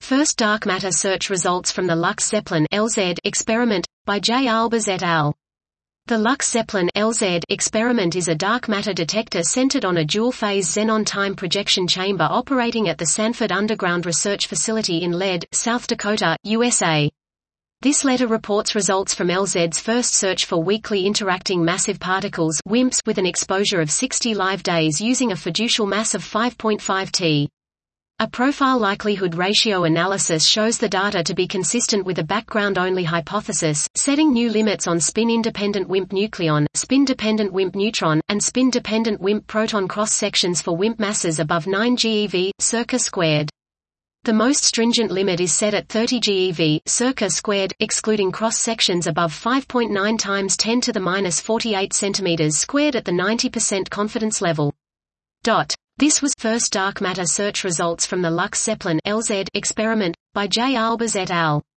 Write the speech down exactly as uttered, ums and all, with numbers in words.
First dark matter search results from the Lux-Zeppelin L Z experiment, by J. Albers et al. The Lux-Zeppelin L Z experiment is a dark matter detector centered on a dual-phase xenon time projection chamber operating at the Sanford Underground Research Facility in Lead, South Dakota, U S A. This letter reports results from L Z's first search for weakly interacting massive particles W I M Ps with an exposure of sixty live days using a fiducial mass of five point five T. A profile likelihood ratio analysis shows the data to be consistent with a background-only hypothesis, setting new limits on spin-independent W I M P nucleon, spin-dependent W I M P neutron, and spin-dependent W I M P proton cross-sections for W I M P masses above nine GeV, circa squared. The most stringent limit is set at thirty GeV, circa squared, excluding cross-sections above five point nine times ten to the minus forty-eight centimeters squared at the ninety percent confidence level. Dot. This was first dark matter search results from the Lux-Zeppelin L Z experiment, by J. Albers et al.